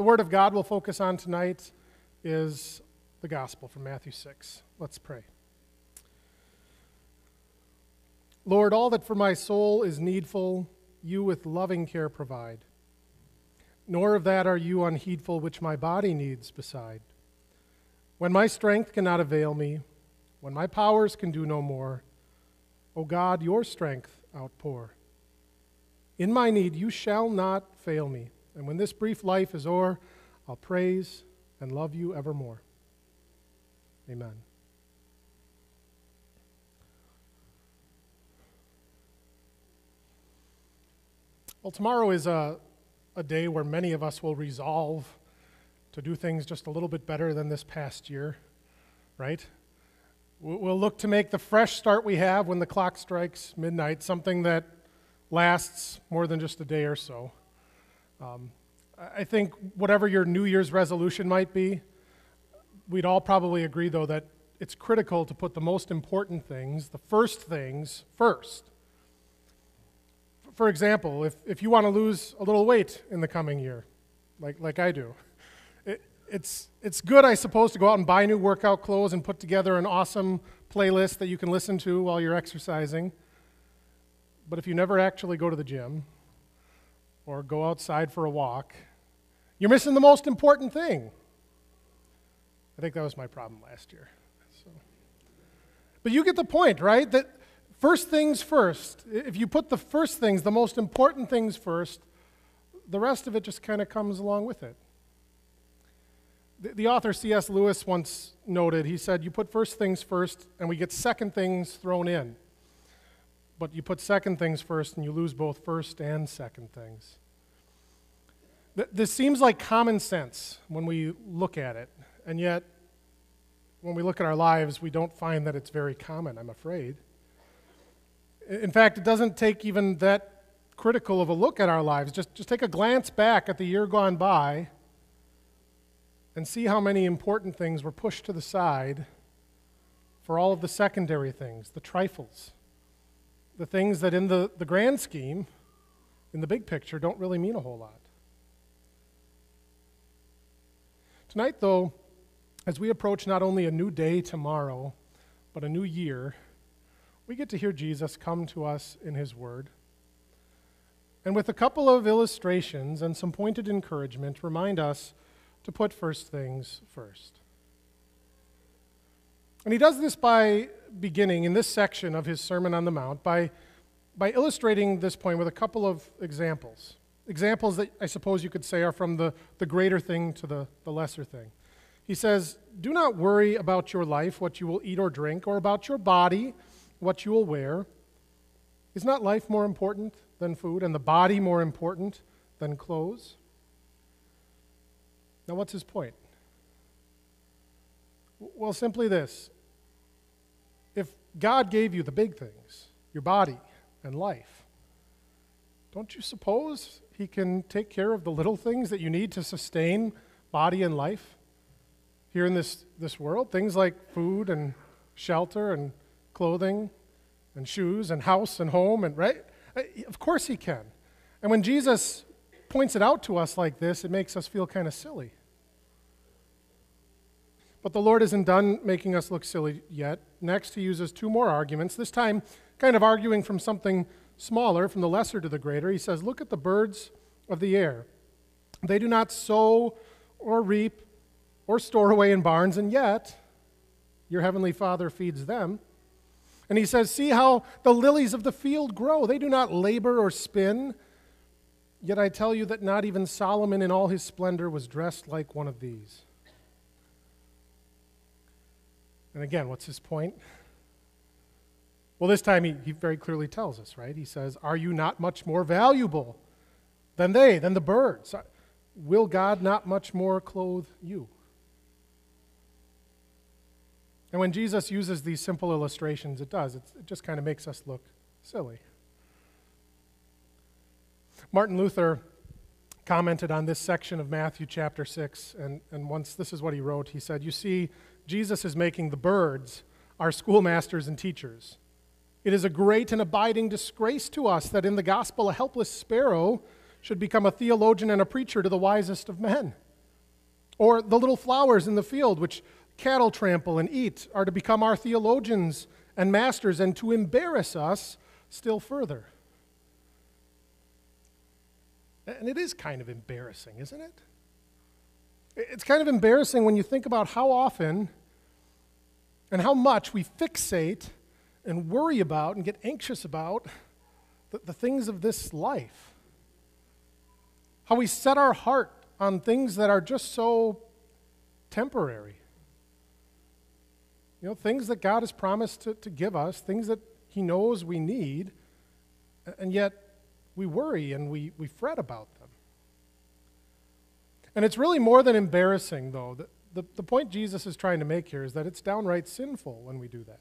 The Word of God we'll focus on tonight is the Gospel from Matthew 6. Let's pray. Lord, all that for my soul is needful, you with loving care provide. Nor of that are you unheedful, which my body needs beside. When my strength cannot avail me, when my powers can do no more, O God, your strength outpour. In my need you shall not fail me, and when this brief life is o'er, I'll praise and love you evermore. Amen. Well, tomorrow is a day where many of us will resolve to do things just a little bit better than this past year, right? We'll look to make the fresh start we have when the clock strikes midnight something that lasts more than just a day or so. I think whatever your New Year's resolution might be, we'd all probably agree, though, that it's critical to put the most important things, the first things, first. For example, if you want to lose a little weight in the coming year, like I do, it's good, I suppose, to go out and buy new workout clothes and put together an awesome playlist that you can listen to while you're exercising. But if you never actually go to the gym or go outside for a walk, you're missing the most important thing. I think that was my problem last year. But you get the point, right? That first things first. If you put the first things, the most important things first, the rest of it just kind of comes along with it. The author C.S. Lewis once noted, he said, you put first things first and we get second things thrown in. But you put second things first and you lose both first and second things. This seems like common sense when we look at it, and yet when we look at our lives, we don't find that it's very common, I'm afraid. In fact, it doesn't take even that critical of a look at our lives. Just take a glance back at the year gone by and see how many important things were pushed to the side for all of the secondary things, the trifles, the things that in the grand scheme, in the big picture, don't really mean a whole lot. Tonight, though, as we approach not only a new day tomorrow, but a new year, we get to hear Jesus come to us in his word. And with a couple of illustrations and some pointed encouragement, remind us to put first things first. And he does this by beginning in this section of his Sermon on the Mount by illustrating this point with a couple of examples. Examples that I suppose you could say are from the greater thing to the lesser thing. He says, do not worry about your life, what you will eat or drink, or about your body, what you will wear. Is not life more important than food, and the body more important than clothes? Now, what's his point? Well, simply this. If God gave you the big things, your body and life, don't you suppose he can take care of the little things that you need to sustain body and life here in this world? Things like food and shelter and clothing and shoes and house and home, and right? Of course he can. And when Jesus points it out to us like this, it makes us feel kind of silly. But the Lord isn't done making us look silly yet. Next, he uses two more arguments, this time kind of arguing from something smaller, from the lesser to the greater. He says, look at the birds of the air. They do not sow or reap or store away in barns, and yet your heavenly Father feeds them. And he says, see how the lilies of the field grow. They do not labor or spin. Yet I tell you that not even Solomon in all his splendor was dressed like one of these. And again, what's his point? Well, this time he very clearly tells us, right? He says, are you not much more valuable than they, than the birds? Will God not much more clothe you? And when Jesus uses these simple illustrations, it just kind of makes us look silly. Martin Luther commented on this section of Matthew chapter 6, and once this is what he wrote. He said, you see, Jesus is making the birds our schoolmasters and teachers. It is a great and abiding disgrace to us that in the gospel a helpless sparrow should become a theologian and a preacher to the wisest of men. Or the little flowers in the field, which cattle trample and eat, are to become our theologians and masters and to embarrass us still further. And it is kind of embarrassing, isn't it? It's kind of embarrassing when you think about how often and how much we fixate and worry about and get anxious about the things of this life. How we set our heart on things that are just so temporary. You know, things that God has promised to give us, things that He knows we need, and yet we worry and we fret about them. And it's really more than embarrassing, though. The point Jesus is trying to make here is that it's downright sinful when we do that.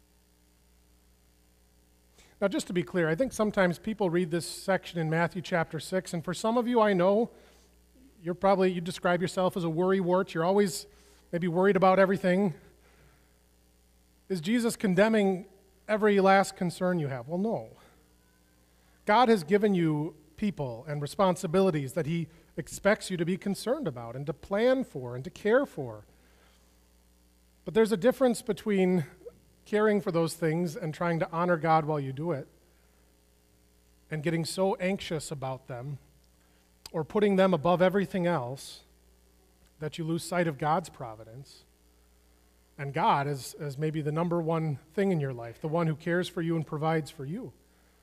Now, just to be clear, I think sometimes people read this section in Matthew chapter 6, and for some of you I know, you describe yourself as a worrywart. You're always maybe worried about everything. Is Jesus condemning every last concern you have? Well, no. God has given you people and responsibilities that He expects you to be concerned about and to plan for and to care for. But there's a difference between caring for those things and trying to honor God while you do it and getting so anxious about them or putting them above everything else that you lose sight of God's providence and God as maybe the number one thing in your life, the one who cares for you and provides for you.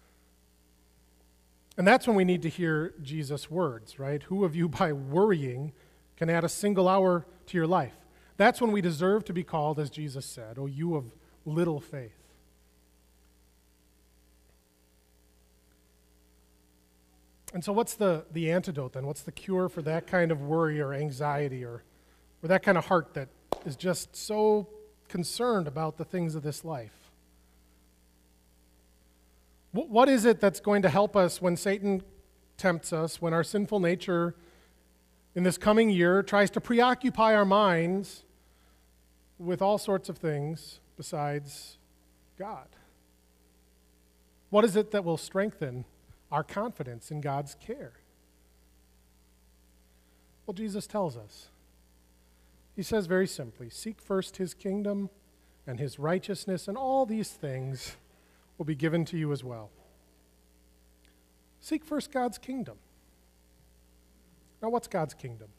And that's when we need to hear Jesus' words, right? Who of you by worrying can add a single hour to your life? That's when we deserve to be called, as Jesus said, "O you of little faith." And so what's the antidote then? What's the cure for that kind of worry or anxiety or that kind of heart that is just so concerned about the things of this life? What is it that's going to help us when Satan tempts us, when our sinful nature in this coming year tries to preoccupy our minds with all sorts of things besides God? What is it that will strengthen our confidence in God's care? Well, Jesus tells us. He says very simply, "Seek first His kingdom and His righteousness, and all these things will be given to you as well." Seek first God's kingdom. Now, what's God's kingdom?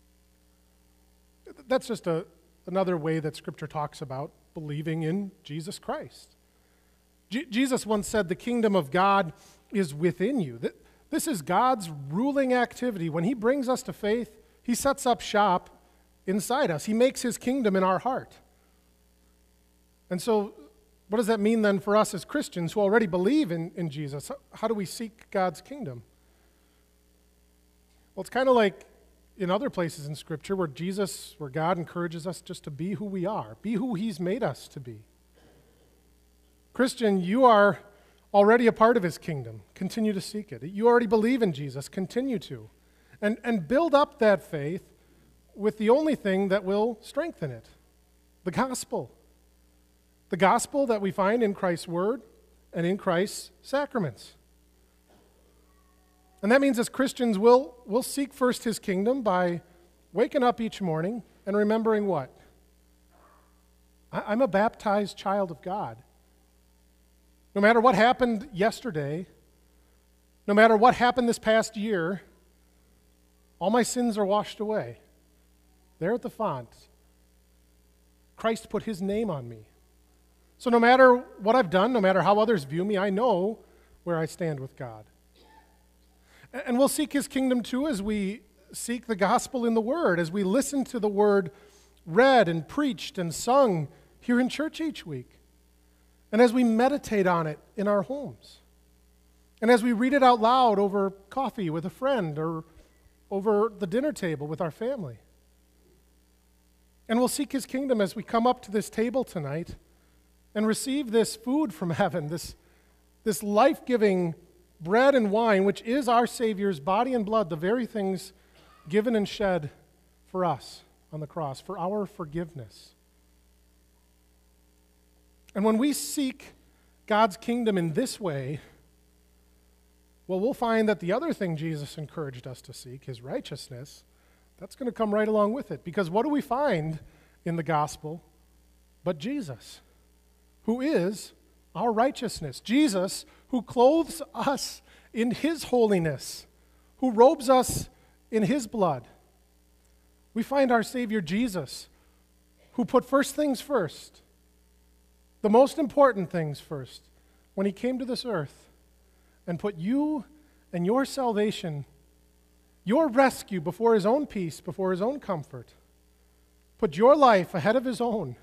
That's just another way that Scripture talks about believing in Jesus Christ. Jesus once said, "The kingdom of God is within you." This is God's ruling activity. When He brings us to faith, He sets up shop inside us. He makes His kingdom in our heart. And so, what does that mean then for us as Christians who already believe in Jesus? How do we seek God's kingdom? Well, it's kind of like in other places in Scripture where God encourages us just to be who we are, be who He's made us to be. Christian, you are already a part of His kingdom. Continue to seek it. You already believe in Jesus. Continue to. And build up that faith with the only thing that will strengthen it, the gospel. The gospel that we find in Christ's word and in Christ's sacraments. And that means as Christians, we'll seek first His kingdom by waking up each morning and remembering what? I'm a baptized child of God. No matter what happened yesterday, no matter what happened this past year, all my sins are washed away. There at the font, Christ put His name on me. So no matter what I've done, no matter how others view me, I know where I stand with God. And we'll seek His kingdom too as we seek the gospel in the Word, as we listen to the Word read and preached and sung here in church each week, and as we meditate on it in our homes, and as we read it out loud over coffee with a friend or over the dinner table with our family. And we'll seek His kingdom as we come up to this table tonight and receive this food from heaven, this life-giving bread and wine, which is our Savior's body and blood, the very things given and shed for us on the cross, for our forgiveness. And when we seek God's kingdom in this way, well, we'll find that the other thing Jesus encouraged us to seek, His righteousness, That's going to come right along with it. Because what do we find in the gospel but Jesus, who is our righteousness? Jesus, who clothes us in his holiness, who robes us in his blood. We find our Savior Jesus, who put first things first, the most important things first, when he came to this earth and put you and your salvation, your rescue before his own peace, before his own comfort. Put your life ahead of his own.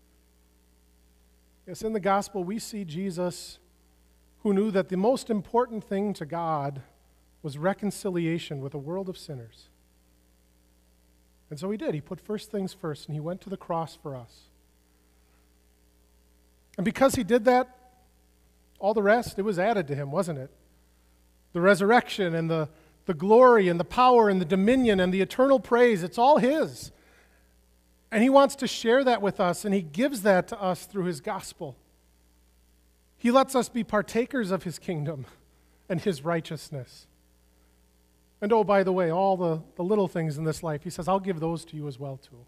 Yes, in the gospel we see Jesus, who knew that the most important thing to God was reconciliation with a world of sinners. And so he did. He put first things first, and he went to the cross for us. And because he did that, all the rest, it was added to him, wasn't it? The resurrection and the glory and the power and the dominion and the eternal praise, it's all his. And he wants to share that with us, and he gives that to us through his gospel. He lets us be partakers of his kingdom and his righteousness. And oh, by the way, all the little things in this life, he says, I'll give those to you as well, too.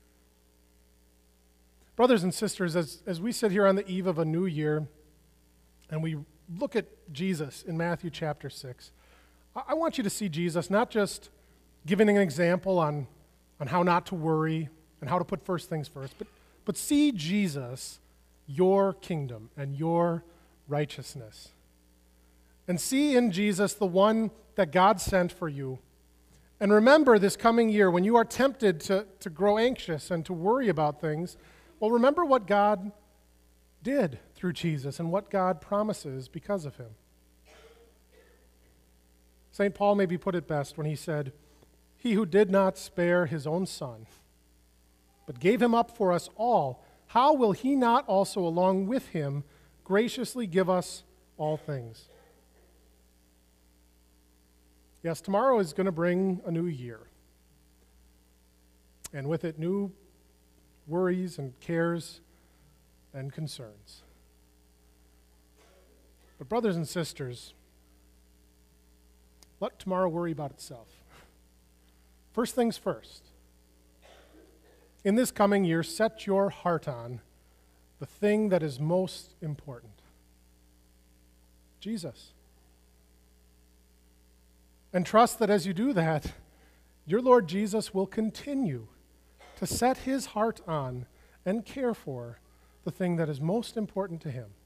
Brothers and sisters, as we sit here on the eve of a new year, and we look at Jesus in Matthew chapter 6, I want you to see Jesus not just giving an example on how not to worry and how to put first things first, but see Jesus, your kingdom and your righteousness. And see in Jesus the one that God sent for you. And remember this coming year, when you are tempted to grow anxious and to worry about things, well, remember what God did through Jesus and what God promises because of him. St. Paul maybe put it best when he said, "He who did not spare his own son, but gave him up for us all, how will he not also along with him graciously give us all things?" Yes, tomorrow is going to bring a new year. And with it, new worries and cares and concerns. But brothers and sisters, let tomorrow worry about itself. First things first. In this coming year, set your heart on the thing that is most important. Jesus. And trust that as you do that, your Lord Jesus will continue to set his heart on and care for the thing that is most important to him.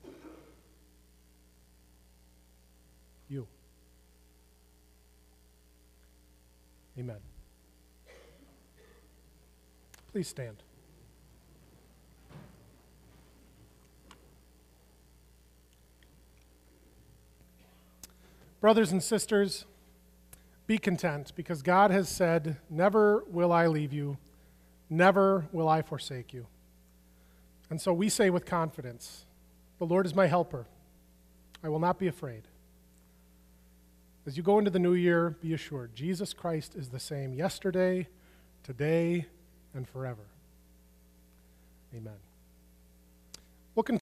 You. Amen. Please stand. Brothers and sisters, be content, because God has said, "Never will I leave you, never will I forsake you." And so we say with confidence, "The Lord is my helper. I will not be afraid." As you go into the new year, be assured, Jesus Christ is the same yesterday, today, and forever. Amen. We'll